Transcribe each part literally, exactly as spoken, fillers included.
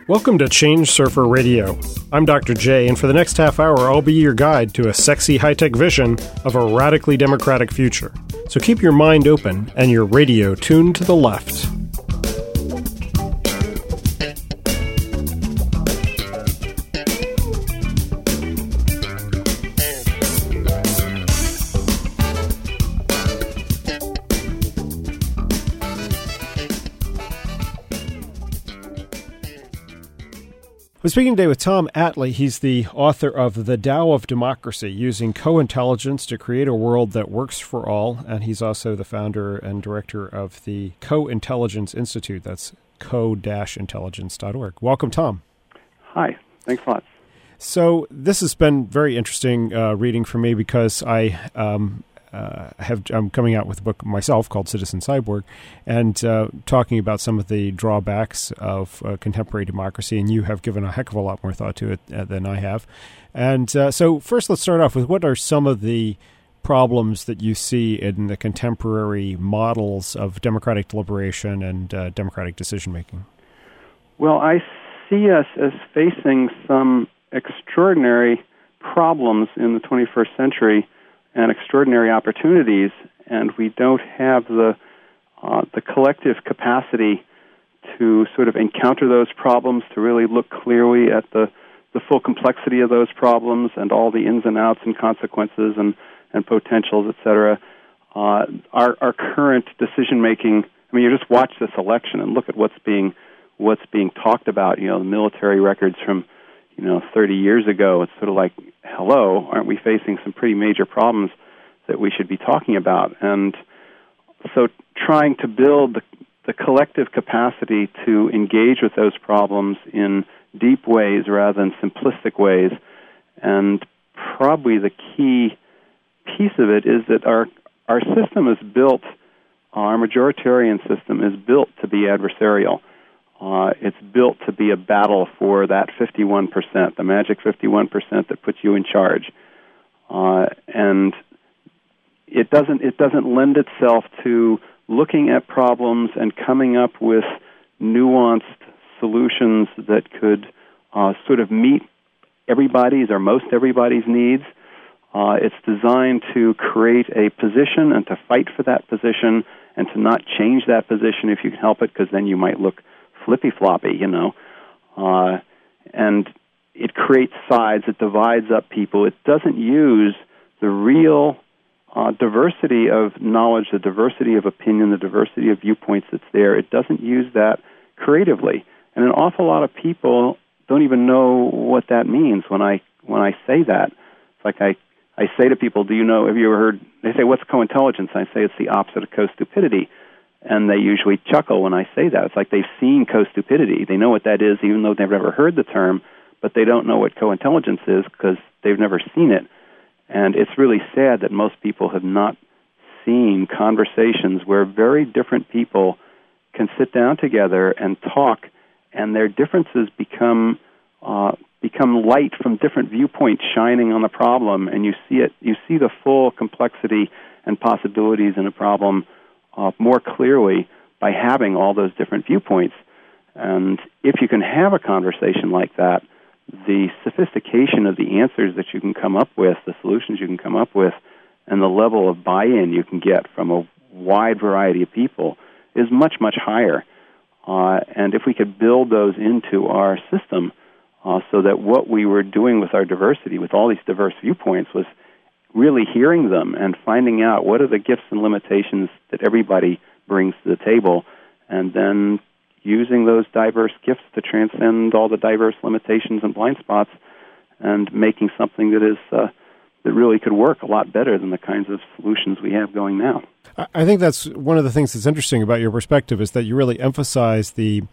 Welcome to Change Surfer Radio. I'm Doctor J, and for the next half hour, I'll be your guide to a sexy high-tech vision of a radically democratic future. So keep your mind open and your radio tuned to the left. We're speaking today with Tom Atlee. He's the author of The Tao of Democracy, Using Co-Intelligence to Create a World That Works for All. And he's also the founder and director of the Co-Intelligence Institute. That's co dash intelligence dot org. Welcome, Tom. Hi. Thanks a lot. So this has been very interesting uh, reading for me because I um, uh, have I'm coming out with a book myself called Citizen Cyborg, and uh, talking about some of the drawbacks of uh, contemporary democracy. And you have given a heck of a lot more thought to it uh, than I have. And uh, so first, let's start off with what are some of the problems that you see in the contemporary models of democratic deliberation and uh, democratic decision making? Well, I see us as facing some extraordinary problems in the twenty-first century and extraordinary opportunities, and we don't have the uh, the collective capacity to sort of encounter those problems, to really look clearly at the, the full complexity of those problems and all the ins and outs and consequences and, and potentials, et cetera. Uh, our, our current decision-making, I mean, you just watch this election and look at what's being what's being talked about, you know, the military records from, you know, thirty years ago. It's sort of like, hello, aren't we facing some pretty major problems that we should be talking about? And so trying to build the, the collective capacity to engage with those problems in deep ways rather than simplistic ways. And probably the key piece of it is that our, our system is built, our majoritarian system is built to be adversarial. Uh, it's built to be a battle for that fifty-one percent, the magic fifty-one percent that puts you in charge. Uh, and it doesn't it doesn't lend itself to looking at problems and coming up with nuanced solutions that could uh, sort of meet everybody's or most everybody's needs. Uh, it's designed to create a position and to fight for that position and to not change that position if you can help it, because then you might look flippy-floppy, you know, uh, and it creates sides, it divides up people. It doesn't use the real uh, diversity of knowledge, the diversity of opinion, the diversity of viewpoints that's there. It doesn't use that creatively. And an awful lot of people don't even know what that means when I when I say that. It's like I, I say to people, do you know, have you ever heard, they say, what's co-intelligence? I say it's the opposite of co-stupidity. And they usually chuckle when I say that. It's like they've seen co-stupidity. They know what that is, even though they've never heard the term, but they don't know what co-intelligence is because they've never seen it. And it's really sad that most people have not seen conversations where very different people can sit down together and talk, and their differences become uh, become light from different viewpoints shining on the problem, and you see it. You see the full complexity and possibilities in a problem Uh, more clearly by having all those different viewpoints. And if you can have a conversation like that, the sophistication of the answers that you can come up with, the solutions you can come up with, and the level of buy-in you can get from a wide variety of people is much, much higher. Uh, and if we could build those into our system uh, so that what we were doing with our diversity, with all these diverse viewpoints, was really hearing them and finding out what are the gifts and limitations that everybody brings to the table, and then using those diverse gifts to transcend all the diverse limitations and blind spots and making something that is uh, that really could work a lot better than the kinds of solutions we have going now. I think that's one of the things that's interesting about your perspective is that you really emphasize the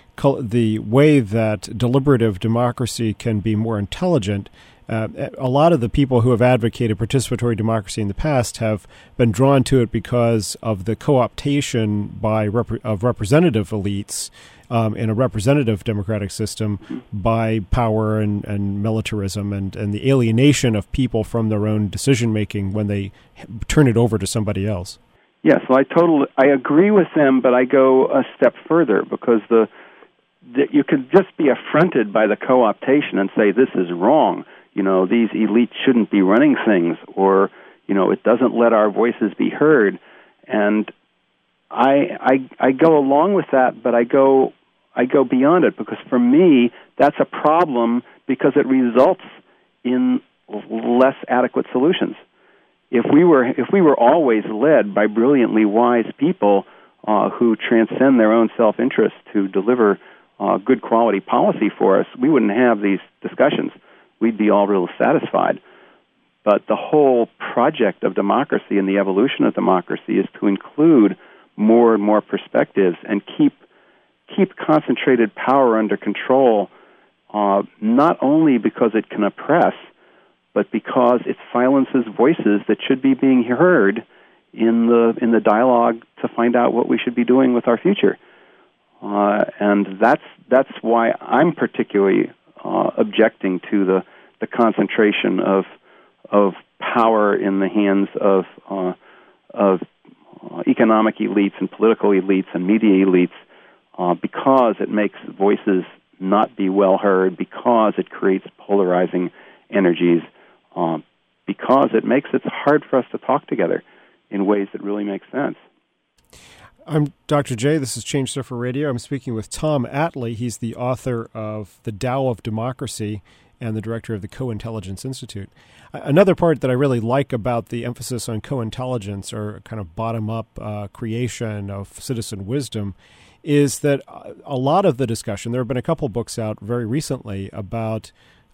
the way that deliberative democracy can be more intelligent. Uh, a lot of the people who have advocated participatory democracy in the past have been drawn to it because of the co-optation by rep- of representative elites um, in a representative democratic system by power and, and militarism and, and the alienation of people from their own decision-making when they turn it over to somebody else. Yes, well, I totally I agree with them, but I go a step further because the that you could just be affronted by the co-optation and say this is wrong. You know, these elites shouldn't be running things, or you know, it doesn't let our voices be heard. And I I I go along with that, but I go I go beyond it, because for me that's a problem because it results in less adequate solutions. If we were if we were always led by brilliantly wise people uh, who transcend their own self-interest to deliver uh, good quality policy for us, we wouldn't have these discussions. We'd be all real satisfied. But the whole project of democracy and the evolution of democracy is to include more and more perspectives and keep keep concentrated power under control, uh, not only because it can oppress, but because it silences voices that should be being heard in the in the dialogue to find out what we should be doing with our future. Uh, and that's that's why I'm particularly uh, objecting to the, the concentration of of power in the hands of uh, of uh, economic elites and political elites and media elites, uh, because it makes voices not be well heard, because it creates polarizing energies, uh, because it makes it hard for us to talk together in ways that really make sense. I'm Doctor J. This is Change Surfer Radio. I'm speaking with Tom Atlee. He's the author of The Tao of Democracy and the director of the Co-Intelligence Institute. Another part that I really like about the emphasis on co-intelligence, or kind of bottom-up uh, creation of citizen wisdom, is that a lot of the discussion, there have been a couple books out very recently about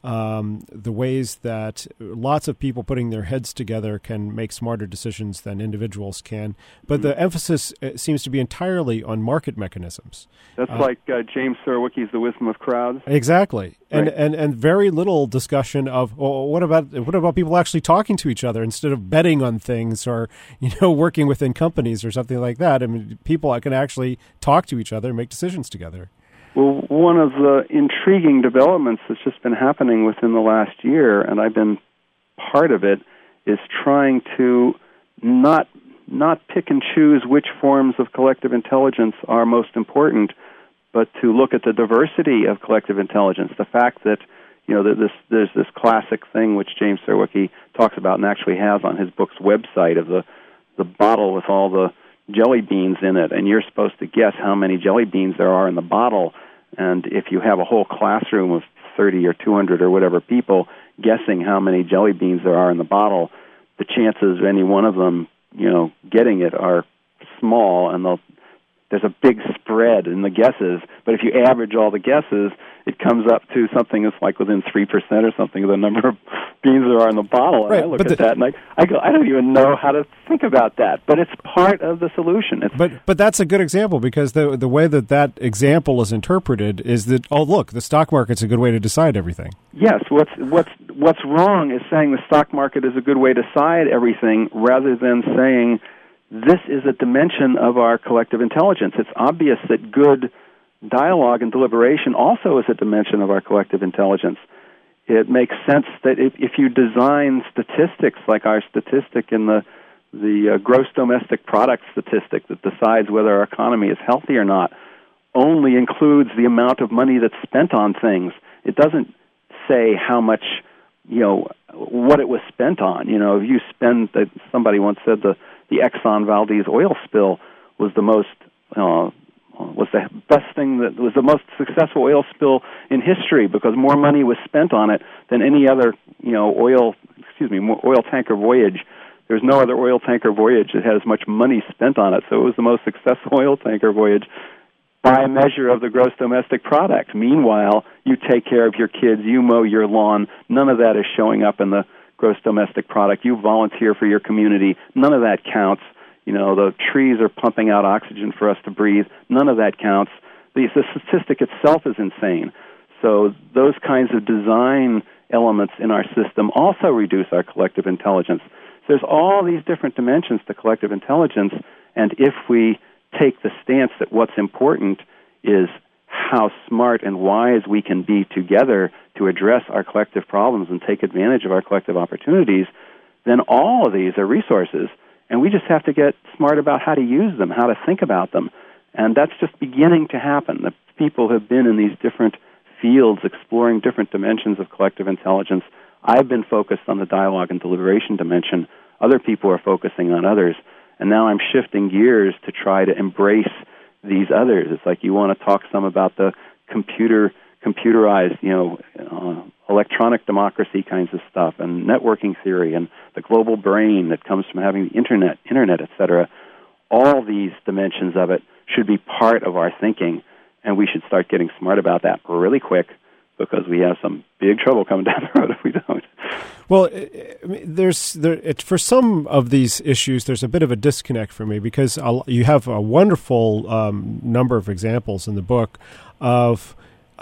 um, the ways that lots of people putting their heads together can make smarter decisions than individuals can. But the emphasis seems to be entirely on market mechanisms. That's uh, like uh, James Surowiecki's The Wisdom of Crowds. Exactly. And, right. and and very little discussion of, well, what about what about people actually talking to each other instead of betting on things, or, you know, working within companies or something like that. I mean, people can actually talk to each other and make decisions together. Well, one of the intriguing developments that's just been happening within the last year, and I've been part of it, is trying to not not pick and choose which forms of collective intelligence are most important, but to look at the diversity of collective intelligence. The fact that, you know, that this there's this classic thing which James Surowiecki talks about and actually has on his book's website, of the the bottle with all the jelly beans in it, and you're supposed to guess how many jelly beans there are in the bottle. And if you have a whole classroom of thirty or two hundred or whatever people guessing how many jelly beans there are in the bottle, the chances of any one of them, you know, getting it are small, and they'll there's a big spread in the guesses. But if you average all the guesses, it comes up to something that's like within three percent or something of the number of beans there are in the bottle. And right, I look at the, that and I, I go, I don't even know how to think about that. But it's part of the solution. It's, but but that's a good example, because the the way that that example is interpreted is that, oh, look, the stock market's a good way to decide everything. Yes, what's what's what's wrong is saying the stock market is a good way to decide everything, rather than saying this is a dimension of our collective intelligence. It's obvious that good dialogue and deliberation also is a dimension of our collective intelligence. It makes sense that if, if you design statistics like our statistic in the the uh, gross domestic product statistic that decides whether our economy is healthy or not, only includes the amount of money that's spent on things. It doesn't say how much, you know, what it was spent on. You know, if you spend, uh, somebody once said the the Exxon Valdez oil spill was the most uh, was the best thing, that was the most successful oil spill in history, because more money was spent on it than any other, you know, oil excuse me oil tanker voyage. There's no other oil tanker voyage that had as much money spent on it, so it was the most successful oil tanker voyage by a measure of the gross domestic product. Meanwhile, you take care of your kids, you mow your lawn, none of that is showing up in the gross domestic product. You volunteer for your community, none of that counts. You know, the trees are pumping out oxygen for us to breathe, none of that counts. The, the statistic itself is insane. So those kinds of design elements in our system also reduce our collective intelligence. There's all these different dimensions to collective intelligence, and if we take the stance that what's important is how smart and wise we can be together to address our collective problems and take advantage of our collective opportunities, then all of these are resources, and we just have to get smart about how to use them, how to think about them. And that's just beginning to happen. The people have been in these different fields exploring different dimensions of collective intelligence. I've been focused on the dialogue and deliberation dimension. Other people are focusing on others. And now I'm shifting gears to try to embrace these others. It's like you want to talk some about the computer, computerized, you know, uh, electronic democracy kinds of stuff, and networking theory, and the global brain that comes from having the internet, internet, et cetera. All these dimensions of it should be part of our thinking, and we should start getting smart about that really quick, because we have some big trouble coming down the road if we don't. Well, there's there, it, for some of these issues, there's a bit of a disconnect for me, because I'll, you have a wonderful um, number of examples in the book of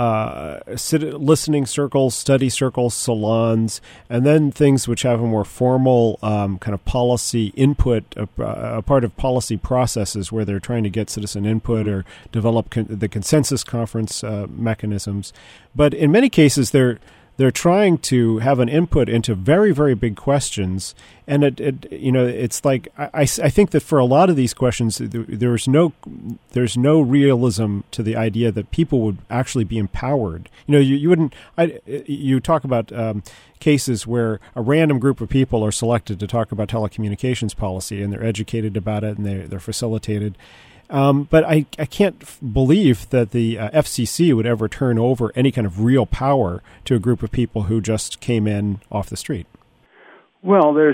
uh, sit, listening circles, study circles, salons, and then things which have a more formal um, kind of policy input, a, a part of policy processes where they're trying to get citizen input or develop con- the consensus conference uh, mechanisms. But in many cases, they're They're trying to have an input into very, very big questions, and it, it you know, it's like I, I think that for a lot of these questions, there's no there's no realism to the idea that people would actually be empowered. You know, you, you wouldn't. I, you talk about um, cases where a random group of people are selected to talk about telecommunications policy, and they're educated about it, and they they're facilitated. Um, but I, I can't f- believe that the uh, F C C would ever turn over any kind of real power to a group of people who just came in off the street. Well, there's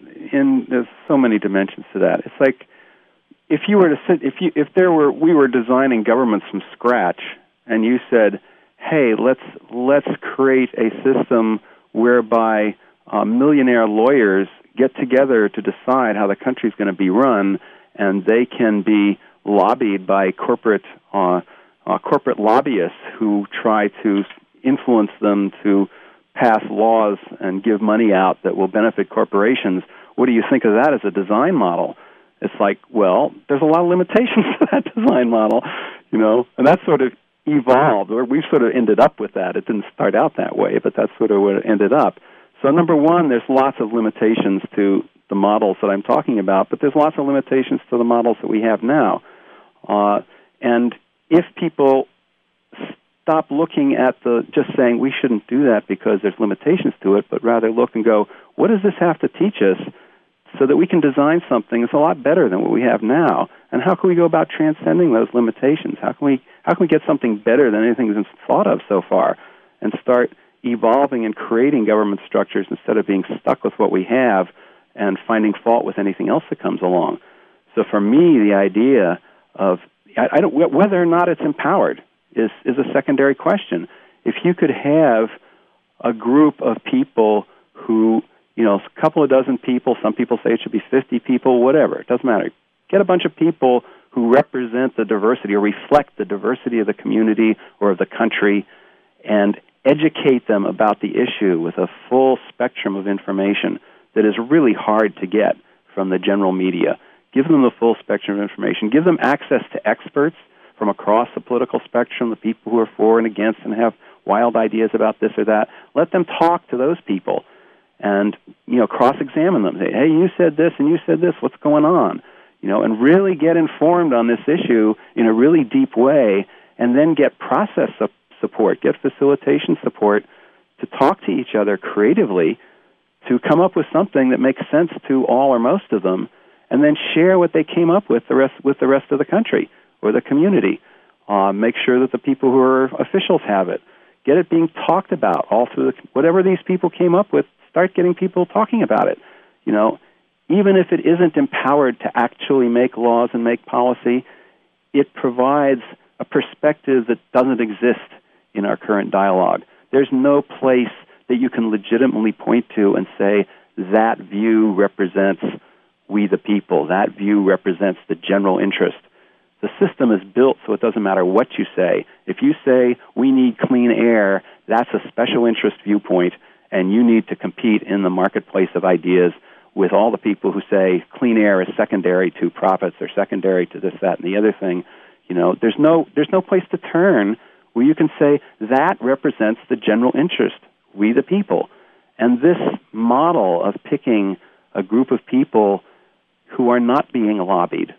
in there's so many dimensions to that. It's like if you were to sit, if you if there were we were designing governments from scratch, and you said, "Hey, let's let's create a system whereby uh, millionaire lawyers get together to decide how the country's going to be run, and they can be lobbied by corporate uh, uh, corporate lobbyists who try to influence them to pass laws and give money out that will benefit corporations." What do you think of that as a design model? It's like, well, there's a lot of limitations to that design model, you know, and that sort of evolved, or we've sort of ended up with that. It didn't start out that way, but that's sort of what it ended up. So number one, there's lots of limitations to the models that I'm talking about, but there's lots of limitations to the models that we have now. Uh, and if people stop looking at the, just saying we shouldn't do that because there's limitations to it, but rather look and go, what does this have to teach us so that we can design something that's a lot better than what we have now? And how can we go about transcending those limitations? How can we, how can we get something better than anything that's been thought of so far, and start evolving and creating government structures instead of being stuck with what we have and finding fault with anything else that comes along? So for me, the idea of, I, I don't, whether or not it's empowered is, is a secondary question. If you could have a group of people who, you know, a couple of dozen people, some people say it should be fifty people, whatever, it doesn't matter. Get a bunch of people who represent the diversity or reflect the diversity of the community or of the country, and educate them about the issue with a full spectrum of information that is really hard to get from the general media. Give them the full spectrum of information. Give them access to experts from across the political spectrum, the people who are for and against and have wild ideas about this or that. Let them talk to those people and, you know, cross-examine them. Say, hey, you said this and you said this. What's going on? You know, and really get informed on this issue in a really deep way, and then get process support, get facilitation support to talk to each other creatively to come up with something that makes sense to all or most of them, and then share what they came up with the rest with the rest of the country or the community. Uh, make sure that the people who are officials have it. Get it being talked about all through the, whatever these people came up with. Start getting people talking about it. You know, even if it isn't empowered to actually make laws and make policy, it provides a perspective that doesn't exist in our current dialogue. There's no place that you can legitimately point to and say that view represents we the people. That view represents the general interest. The system is built so it doesn't matter what you say. If you say we need clean air, that's a special interest viewpoint, and you need to compete in the marketplace of ideas with all the people who say clean air is secondary to profits or secondary to this, that, and the other thing. You know, there's no there's no place to turn where you can say that represents the general interest, we the people. And this model of picking a group of people who are not being lobbied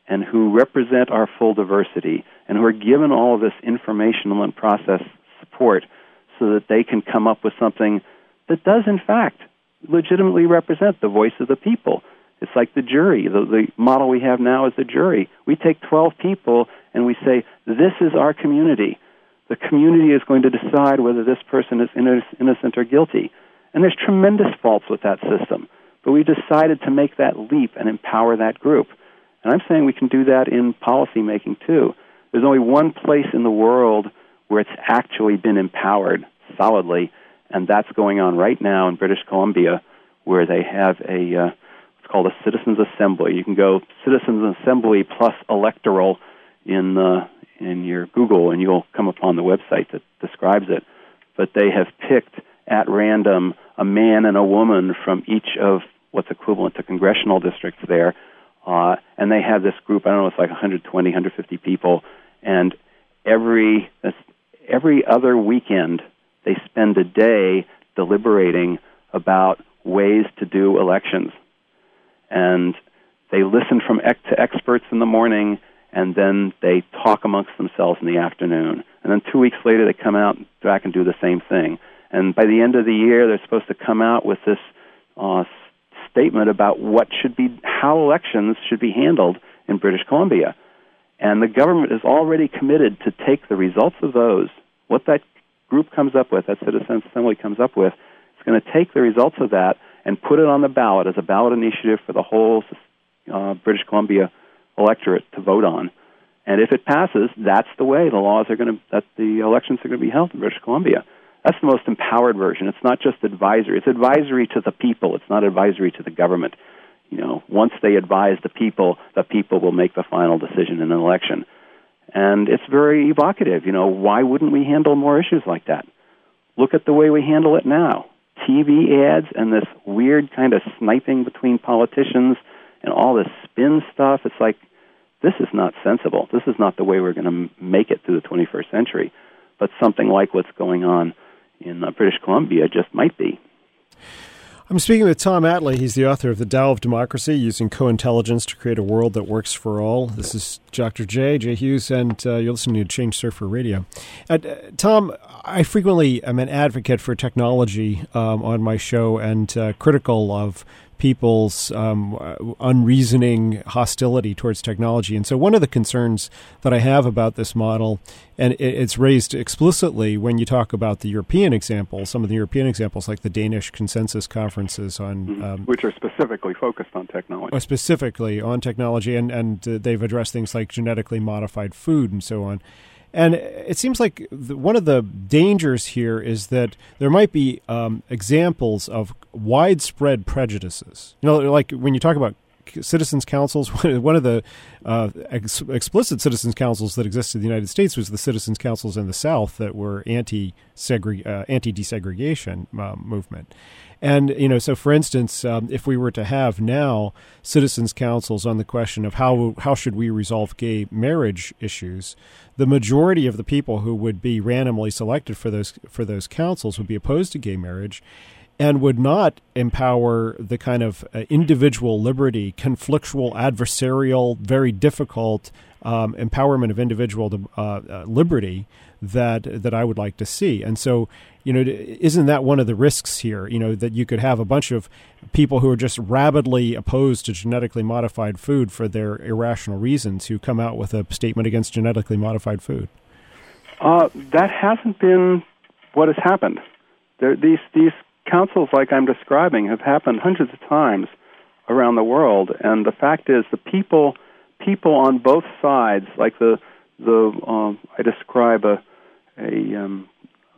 and who represent our full diversity and who are given all of this informational and process support so that they can come up with something that does, in fact, legitimately represent the voice of the people. It's like the jury. The, the model we have now is the jury. We take twelve people and we say, this is our community. The community is going to decide whether this person is innocent or guilty. And there's tremendous faults with that system. But we decided to make that leap and empower that group. And I'm saying we can do that in policymaking, too. There's only one place in the world where it's actually been empowered solidly, and that's going on right now in British Columbia, where they have a, uh, it's called a Citizens Assembly. You can go Citizens Assembly plus electoral in uh, in your Google, and you'll come upon the website that describes it. But they have picked at random a man and a woman from each of what's equivalent to congressional districts there, uh, and they have this group, I don't know, it's like one hundred twenty, one hundred fifty people, and every every other weekend they spend a day deliberating about ways to do elections. And they listen from ex- to experts in the morning, and then they talk amongst themselves in the afternoon. And then two weeks later, they come out back and do the same thing. And by the end of the year, they're supposed to come out with this uh, statement about what should be, how elections should be handled in British Columbia. And the government is already committed to take the results of those, what that group comes up with, that Citizens Assembly comes up with, it's going to take the results of that and put it on the ballot as a ballot initiative for the whole uh, British Columbia electorate to vote on. And if it passes, that's the way the laws are going to, that the elections are going to be held in British Columbia. That's the most empowered version. It's not just advisory. It's advisory to the people. It's not advisory to the government. You know, once they advise the people, the people will make the final decision in an election. And it's very evocative. You know, why wouldn't we handle more issues like that? Look at the way we handle it now. T V ads and this weird kind of sniping between politicians and all this spin stuff. It's like, this is not sensible. This is not the way we're going to make it through the twenty-first century. But something like what's going on in uh, British Columbia just might be. I'm speaking with Tom Atlee. He's the author of The Tao of Democracy, Using Co-Intelligence to Create a World That Works for All. This is Doctor J, Jay Hughes, and uh, you're listening to Change Surfer Radio. Uh, Tom, I frequently am an advocate for technology um, on my show and uh, critical of people's um, unreasoning hostility towards technology. And so one of the concerns that I have about this model, and it's raised explicitly when you talk about the European examples, some of the European examples like the Danish consensus conferences on... Mm-hmm. Um, Which are specifically focused on technology. Specifically on technology, and, and uh, they've addressed things like genetically modified food and so on. And it seems like the, one of the dangers here is that there might be um, examples of widespread prejudices. You know, like when you talk about citizens' councils, one of the uh, ex- explicit citizens' councils that existed in the United States was the citizens' councils in the South that were anti-segre- uh, anti-desegregation uh, movement. And, you know, so for instance, um, if we were to have now citizens' councils on the question of how how should we resolve gay marriage issues, the majority of the people who would be randomly selected for those for those councils would be opposed to gay marriage and would not empower the kind of uh, individual liberty, conflictual, adversarial, very difficult um, empowerment of individual uh, uh, liberty that that I would like to see. And so, you know, isn't that one of the risks here, you know, that you could have a bunch of people who are just rabidly opposed to genetically modified food for their irrational reasons who come out with a statement against genetically modified food? Uh, that hasn't been what has happened. There, these these councils, like I'm describing, have happened hundreds of times around the world, and the fact is the people people on both sides, like the the um, I describe a a, um,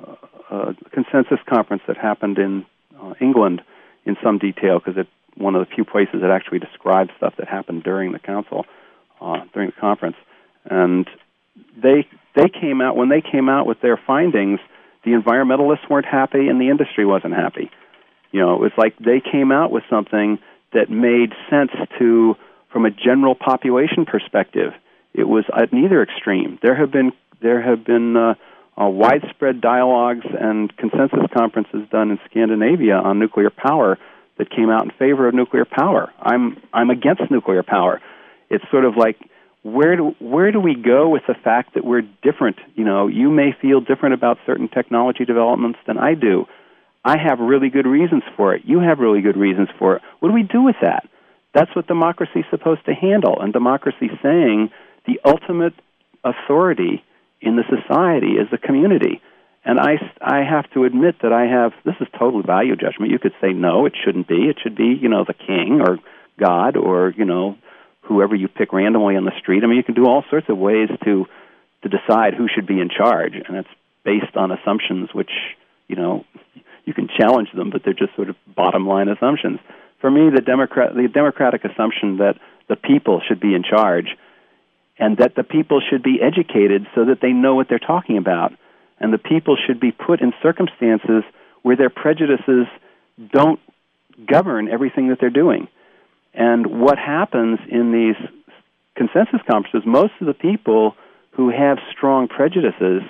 a consensus conference that happened in uh, England in some detail, because it's one of the few places that actually describes stuff that happened during the council, uh, during the conference. And they they came out, when they came out with their findings, the environmentalists weren't happy and the industry wasn't happy. You know, it was like they came out with something that made sense to, from a general population perspective. It was at neither extreme. There have been there have been uh, uh, widespread dialogues and consensus conferences done in Scandinavia on nuclear power that came out in favor of nuclear power. I'm I'm against nuclear power. It's sort of like where do where do we go with the fact that we're different? You know, you may feel different about certain technology developments than I do. I have really good reasons for it. You have really good reasons for it. What do we do with that? That's what democracy is supposed to handle. And democracy is saying the ultimate authority in the society is the community. And I, I have to admit that I have, this is total value judgment. You could say, no, it shouldn't be. It should be, you know, the king or God or, you know, whoever you pick randomly on the street. I mean, you can do all sorts of ways to to decide who should be in charge, and it's based on assumptions which, you know, you can challenge them, but they're just sort of bottom-line assumptions. For me, the Democrat, the democratic assumption that the people should be in charge and that the people should be educated so that they know what they're talking about, and the people should be put in circumstances where their prejudices don't govern everything that they're doing. And what happens in these consensus conferences, most of the people who have strong prejudices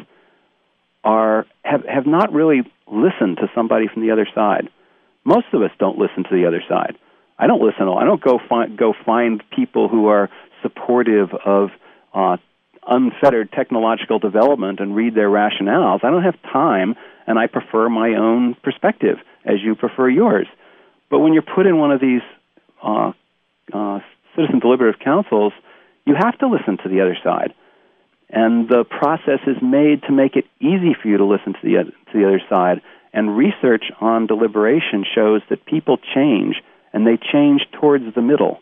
are have, have not really listened to somebody from the other side. Most of us don't listen to the other side. I don't listen. I don't go find go find people who are supportive of uh, unfettered technological development and read their rationales. I don't have time, and I prefer my own perspective, as you prefer yours. But when you're put in one of these uh, uh, citizen deliberative councils, you have to listen to the other side. And the process is made to make it easy for you to listen to the other, to the other side. And research on deliberation shows that people change, and they change towards the middle.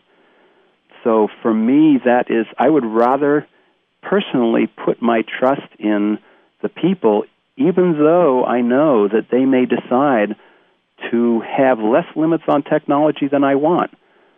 So for me, that is, I would rather personally put my trust in the people, even though I know that they may decide to have less limits on technology than I want.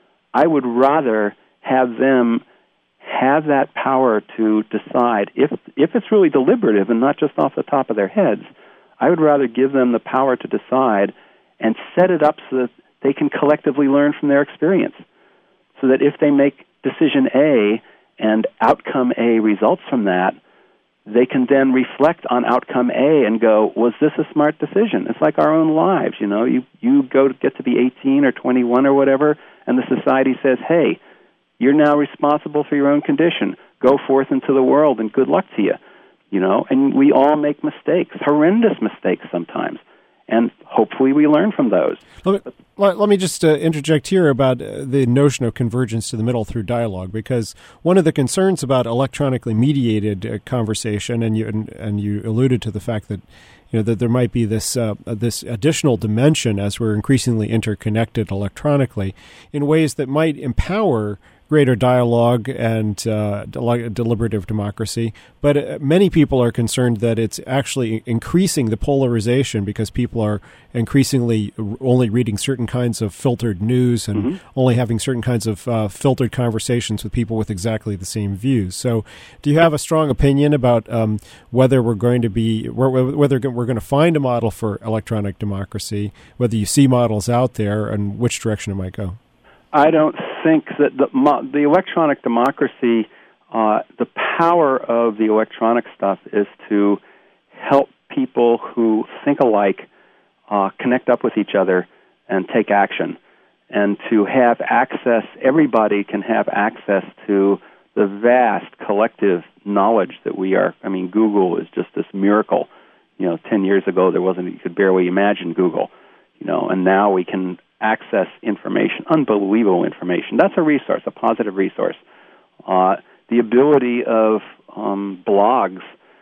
I would rather have them have that power to decide, if if it's really deliberative and not just off the top of their heads, I would rather give them the power to decide and set it up so that they can collectively learn from their experience. So that if they make decision A and outcome A results from that, they can then reflect on outcome A and go, was this a smart decision? It's like our own lives, you know. You you go to get to be eighteen or twenty-one or whatever, and the society says, hey, you're now responsible for your own condition. Go forth into the world, and good luck to you. You know, and we all make mistakes, horrendous mistakes sometimes, and hopefully we learn from those. Let me, let, let me just uh, interject here about uh, the notion of convergence to the middle through dialogue, because one of the concerns about electronically mediated uh, conversation, and you and, and you alluded to the fact that you know that there might be this uh, this additional dimension as we're increasingly interconnected electronically in ways that might empower greater dialogue and uh, del- deliberative democracy. But uh, many people are concerned that it's actually increasing the polarization because people are increasingly only reading certain kinds of filtered news and mm-hmm. only having certain kinds of uh, filtered conversations with people with exactly the same views. So do you have a strong opinion about um, whether we're going to be, whether we're going to find a model for electronic democracy, whether you see models out there, and which direction it might go? I don't think that the the electronic democracy, uh, the power of the electronic stuff is to help people who think alike uh, connect up with each other and take action, and to have access, everybody can have access to the vast collective knowledge that we are. I mean, Google is just this miracle. You know, ten years ago there wasn't, you could barely imagine Google, you know, and now we can access information, unbelievable information. That's a resource, a positive resource. Uh, the ability of um, blogs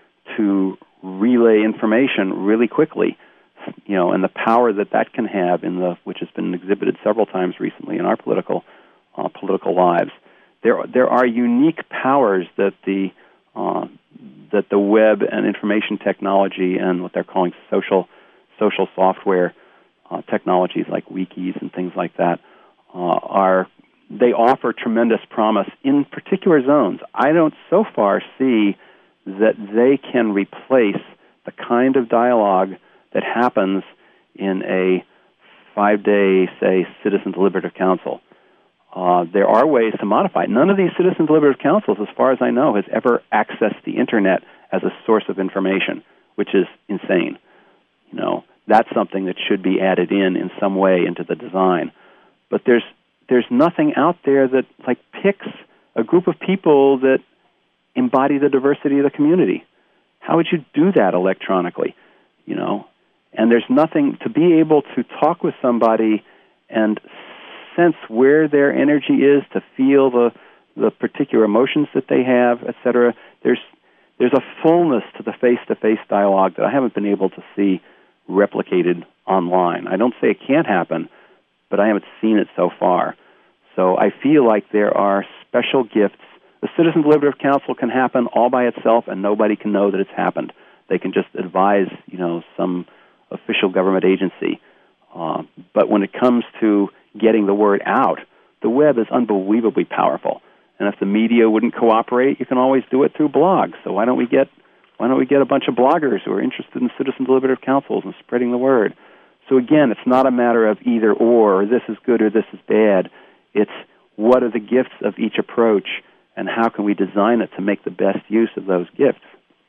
to relay information really quickly, you know, and the power that that can have in the, which has been exhibited several times recently in our political uh, political lives. There, there are unique powers that the uh, that the web and information technology and what they're calling social social software Uh, technologies like wikis and things like that uh, are, they offer tremendous promise in particular zones. I don't so far see that they can replace the kind of dialogue that happens in a five-day, say, citizen deliberative council. Uh, there are ways to modify it. None of these citizen deliberative councils, as far as I know, has ever accessed the Internet as a source of information, which is insane. You know, that's something that should be added in in some way into the design. But there's there's nothing out there that like picks a group of people that embody the diversity of the community. How would you do that electronically? You know, and there's nothing to be able to talk with somebody and sense where their energy is, to feel the the particular emotions that they have, et cetera. There's there's a fullness to the face-to-face dialogue that I haven't been able to see replicated online. I don't say it can't happen, but I haven't seen it so far. So I feel like there are special gifts. The Citizen Deliberative Council can happen all by itself, and nobody can know that it's happened. They can just advise, you know, some official government agency. Uh, but when it comes to getting the word out, the web is unbelievably powerful. And if the media wouldn't cooperate, you can always do it through blogs. So why don't we get why don't we get a bunch of bloggers who are interested in Citizen Deliberative Councils and spreading the word? So again, it's not a matter of either or, or this is good or this is bad. It's what are the gifts of each approach, and how can we design it to make the best use of those gifts?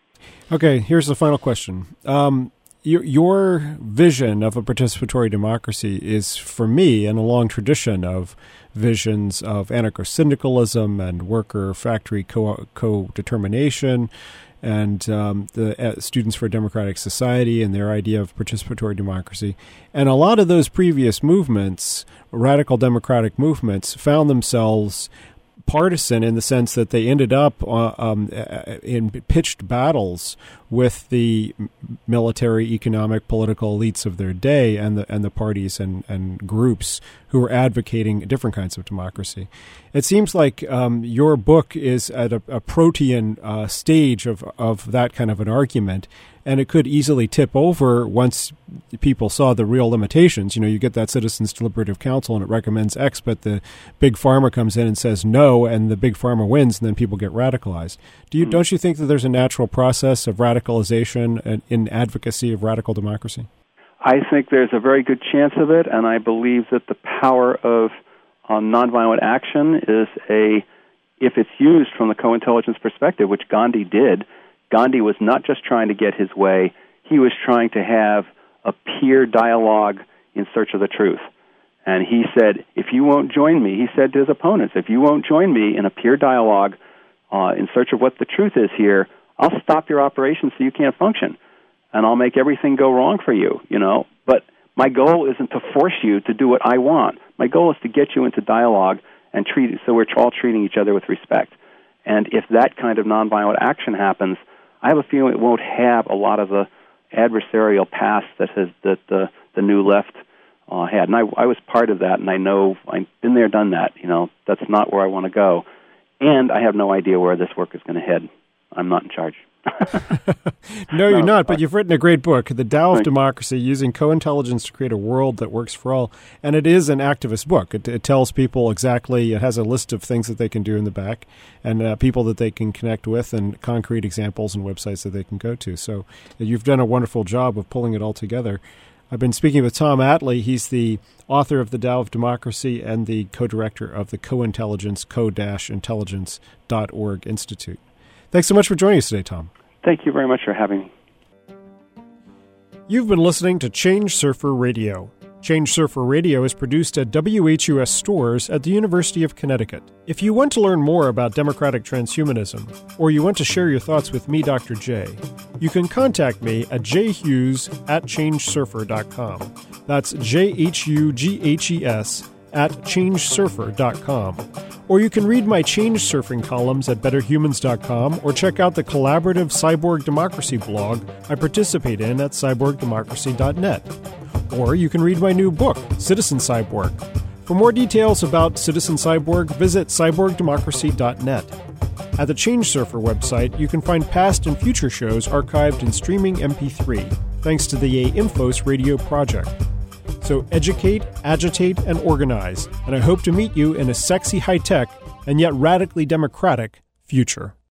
Okay, here's the final question. Um, your, your vision of a participatory democracy is, for me, in a long tradition of visions of anarcho-syndicalism and worker factory co- co-determination, and um, the uh, Students for a Democratic Society and their idea of participatory democracy. And a lot of those previous movements, radical democratic movements, found themselves partisan in the sense that they ended up uh, um, in pitched battles with the military, economic, political elites of their day and the and the parties and, and groups who were advocating different kinds of democracy. It seems like um, your book is at a, a protean uh, stage of, of that kind of an argument, and it could easily tip over once people saw the real limitations. You know, you get that Citizens Deliberative Council and it recommends X, but the big pharma comes in and says no, and the big pharma wins, and then people get radicalized. Do you, mm-hmm. Don't you think that there's a natural process of radicalization and in advocacy of radical democracy? I think there's a very good chance of it, and I believe that the power of uh, nonviolent action is a, if it's used from the co-intelligence perspective, which Gandhi did. Gandhi was not just trying to get his way, he was trying to have a peer dialogue in search of the truth. And he said, if you won't join me, he said to his opponents, if you won't join me in a peer dialogue uh, in search of what the truth is here, I'll stop your operation so you can't function. And I'll make everything go wrong for you, you know. But my goal isn't to force you to do what I want. My goal is to get you into dialogue and treat it so we're all treating each other with respect. And if that kind of nonviolent action happens, I have a feeling it won't have a lot of the adversarial past that has that the the new left uh, had. And I, I was part of that, and I know I've been there, done that. You know, that's not where I want to go. And I have no idea where this work is going to head. I'm not in charge. No, you're not, but you've written a great book, The Tao of Democracy, Using Co-Intelligence to Create a World That Works for All. And it is an activist book. It, it tells people exactly, it has a list of things that they can do in the back and uh, people that they can connect with and concrete examples and websites that they can go to. So you've done a wonderful job of pulling it all together. I've been speaking with Tom Atlee. He's the author of The Tao of Democracy and the co-director of the Co-Intelligence, co intelligence dot org Institute. Thanks so much for joining us today, Tom. Thank you very much for having me. You've been listening to Change Surfer Radio. Change Surfer Radio is produced at W H U S stores at the University of Connecticut. If you want to learn more about democratic transhumanism, or you want to share your thoughts with me, Doctor J, you can contact me at jhughes at change surfer dot com. That's J H U G H E S at change surfer dot com. Or you can read my Change Surfing columns at better humans dot com or check out the collaborative Cyborg Democracy blog I participate in at cyborg democracy dot net. Or you can read my new book, Citizen Cyborg. For more details about Citizen Cyborg, visit cyborg democracy dot net. At the Change Surfer website, you can find past and future shows archived in streaming M P three, thanks to the A Infos radio project. So educate, agitate, and organize, and I hope to meet you in a sexy, high-tech, and yet radically democratic future.